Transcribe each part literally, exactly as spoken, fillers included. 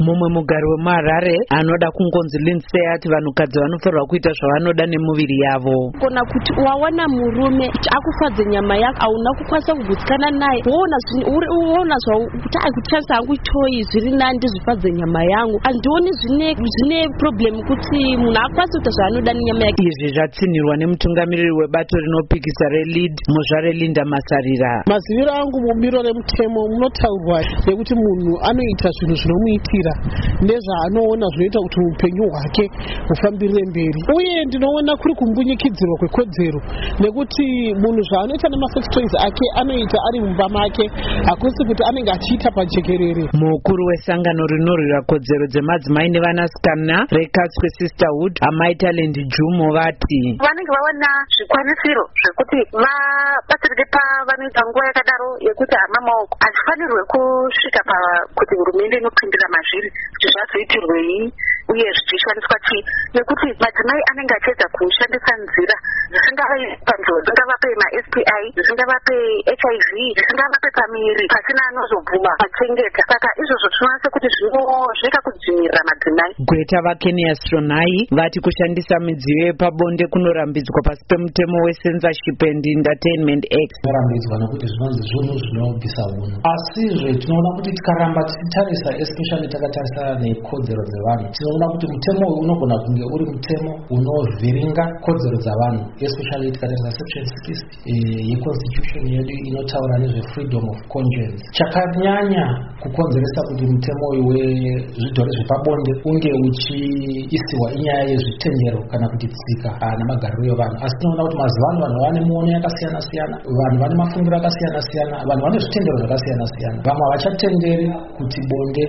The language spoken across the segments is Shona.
Mumwe mugari wemuHarare anoda kungonzi Lindsay ati vanhukadzi vanofanirwa kuita zvavanoda nemuviri yavo. Kona kuti wawana murume akufadze nyama yako auna kukwanisa kugutsikana naye uona uona kuti akutasha hangu toyi zviri nandi zvifadze nyama yangu andioni zvine zvine problem kuti munhu akwanisa kuita zvanoda nenyama yake. Izvi zvatsinirwa nemutungamiriri webato rinopikisa reLead muzvare Linda Masarira. Maziviro angu mubiro remutemo munotaurwa nekuti munhu anoita zvinhu zvinomuitira nezvaanoona zvinoita kuti upenyu hwake hufambirire mberi, uye ndinoona kuri kumbunyikidzirwa kwekodzero nekuti munhu zvaanoita nemasex toys ake anoita ari mumba make, hakusi kuti anenge achiita pajekerere. Mukuru wesangano rinorwira kodzero dzemadzimai nevanasikana reKatswe Sisterhood Amai Talent Jumo vati vanenge vawana zvikwanisiro zvekuti vabatsirike pavanoita nguva yakadaro yekuti hama maoko hazifanirwe kusvika pakuti hurumende inopindira mazviri kuti zvazoitirwei uye zvichishandiswa chii, nekuti madzimai anenge achiedza kushandisa nzira dzisingavape panjodzi, dzisingavape maS T I, dzisingavape H I V, dzisingavape pamiri pasina anozobvuma pachengeta. Saka izvozvo tinoona sekuti zvinoita kudzivirira madzimai. Gweta vaKenya Stronai vati kushandisa midziyo yepabonde kunorambidzwa pasi pemutemo weCensorship and Entertainment Act. Kunorambidzwa nekuti zvinonzi zvinhu zvinobvisa unhu, asizve tinoona kuti tikaramba tichitarisa especially takatarisa nekodzero dzevanhu tinoona kuti mutemo uyu unogona kunge uri mutemo unovhiringa kodzero dzavanhu, especially tikatarisa section sixty yeconstitution yedu inotaura nezve freedom of conscience. Chakanyanya kukonzeresa kuti mutemo uyu wezvidhori zvepabonde unge uchiisiwa inyaya yezvitendero kana kuti tsika namagariro evanhu, asi tinoona kuti mazuva ano vanhu vane muono yakasiyana siyana, vanhu vane mafungiro akasiyana siyana, vanhu vane zvitendero zvakasiyana siyana. Vamwe havachatenderi kuti bonde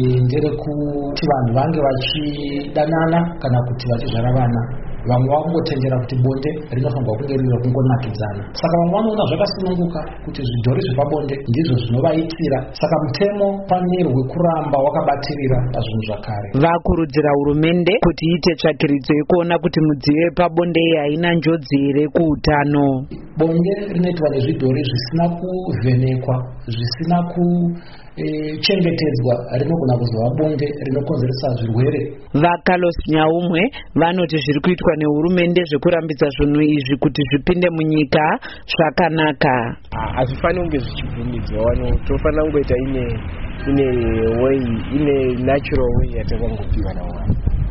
nderekuti vanhu vange vachidanana kana kuti vachizvara vana, vamwe vangotendera kuti bonde rinofanirwa kunge riri rekungonakidzana. Saka vamwe vanoona zvakasununguka kuti zvidhori zvepabonde ndizvo zvinovaitira, saka mutemo panirwe kuramba wakabatirira pazvinhu zvakare. Vakurudzira hurumende kuti iite tsvakiridzo yekuona kuti midziyo yepabonde iyi haina njodzi here kuutano. Bonde rinoitwa nezvidhori zvisina kuvhenekwa, zvisina ku chengetedzwa rinogona kuzova bonde rinokonzeresa zvirwere. VaCarlos Nyaumwe vanoti zviri kuitwa nehurumende zvekurambidza zvinhu izvi kuti zvipinde munyika zvakanaka. Hazvifaniri kunge zvichibvumidzwa wano, tofanira kungoita ine ine way ine natural way yatakangopiwa nawo.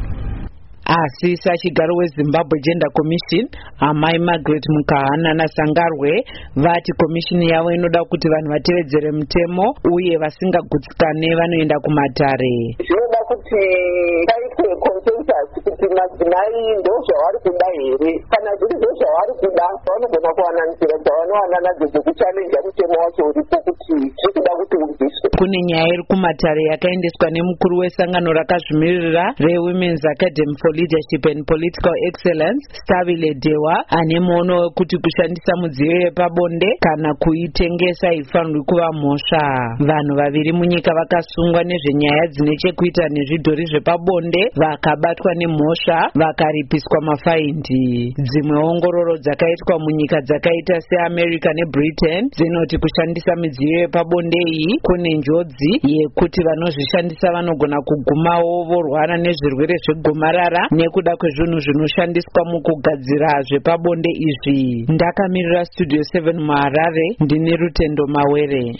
Asi sachigaro weZimbabwe Gender Commission Amai Margaret Mukahana naSangarwe vati komishini yavo inoda kuti vanhu vatevedzere mutemo uye vasingagutsikane vanoenda kumatare. Zvinoda kuti paitwe consensus kuti madzimai ndozvavari kuda here, kana zviri zvozvavari kuda vanogona kuwana nzira dzavanowana nadzo dzekuchallenja mutemo wacho uripo kuti zvirikuda kuti ubviswe. Kune nyaya iri kumatare yakaendeswa nemukuru wesangano rakazvimirira reWomen's Academy for Leadership and Political Excellence Stabile Dewa ane muono wekuti kushandisa midziyo yepabonde kana kuitengesa haifanirwi kuva mhosva. Vanhu vaviri munyika vakasungwa nezvenyaya dzine chekuita nezvidhori zvepabonde vakabatwa nemhosva vakaripiswa mafaindi. Dzimwe ongororo dzakaitwa munyika dzakaita seAmerica neBritain dzinoti kushandisa midziyo yepabonde iyi kune njodzi yekuti vanozvishandisa vanogona kugumawo vorwara nezvirwere zvegomarara nekuda kwezvinhu zvinoshandiswa mukugadzira zvepabonde izvi. Ndakamirira Studio seven muHarare, ndini Rutendo Mawere.